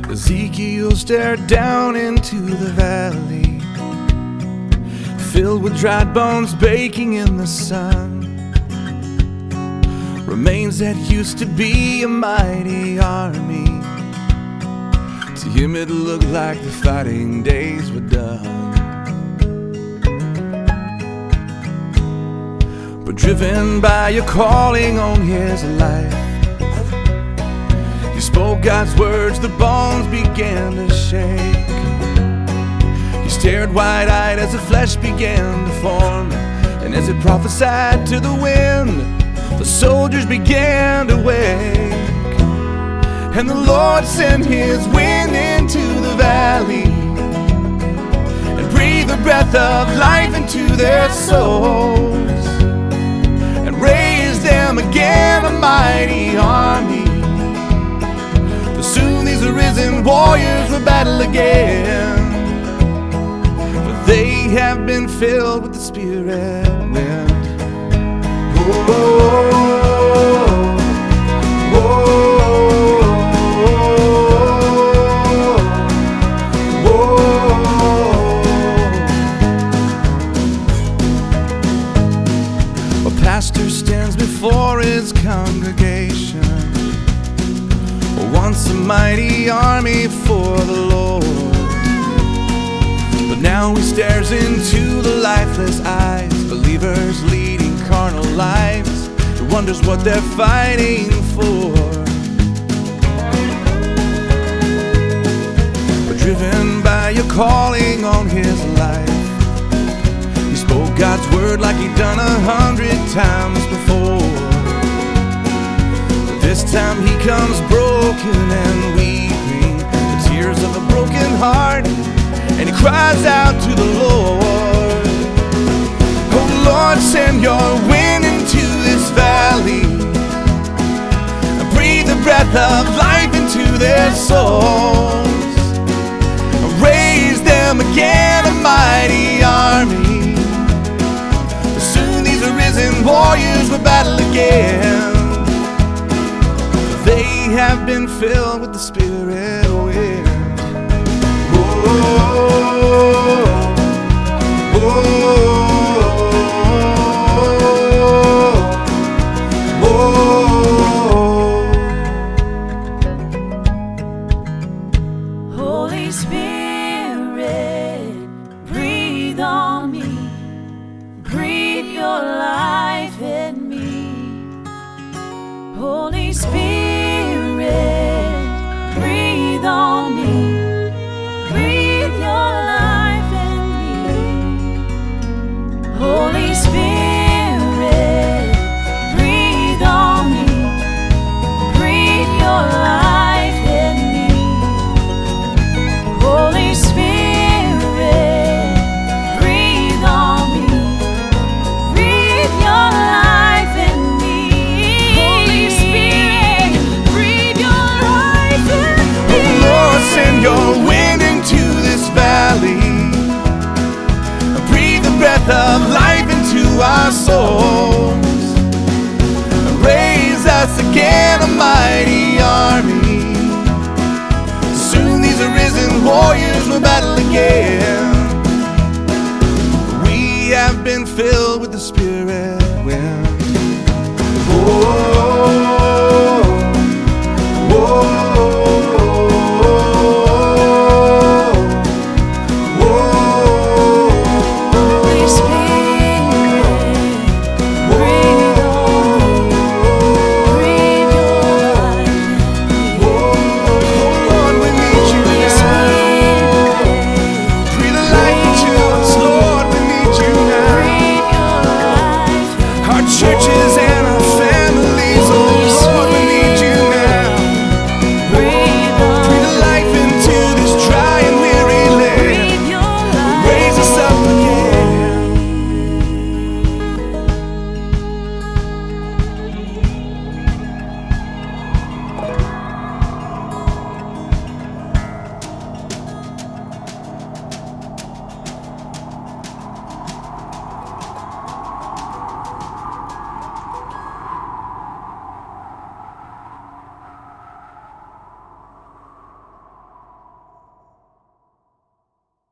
Ezekiel stared down into the valley, filled with dried bones baking in the sun. Remains that used to be a mighty army. To him it looked like the fighting days were done. But driven by your calling on his life, he spoke God's words, the bones began to shake. He stared wide-eyed as the flesh began to form, and as he prophesied to the wind, the soldiers began to wake. And the Lord sent his wind into the valley and breathed the breath of life into their souls, and raised them again a mighty army. For soon these arisen warriors will battle again, for they have been filled with the Spirit wind. A pastor stands before his congregation, once a mighty army for the Lord, but now he stares into the lifeless eyes, believers leading carnal lives. He wonders what they're fighting for. But driven by your calling on his life, he spoke God's word like he'd done 100 times before. But this time he comes broken and weeping, the tears of a broken heart, and he cries out to the Lord. Oh Lord, send your wind into this valley and breathe the breath of life into their souls, and raise them again a mighty army. For soon these arisen warriors will battle again, for they have been filled with the Spirit wind. Holy Spirit, breathe on me, breathe your life in me. Holy Spirit, breathe on me, breathe your life in me. Holy Spirit, breathe on me, breathe your life in me. Holy Spirit, breathe on me, breathe your life in me. Holy Spirit, breathe your life in me. Oh Lord, send your wind into this valley, breathe the breath of life into our souls, raise us again a mighty army. Soon these arisen warriors will battle again. We have been filled with the Spirit wind.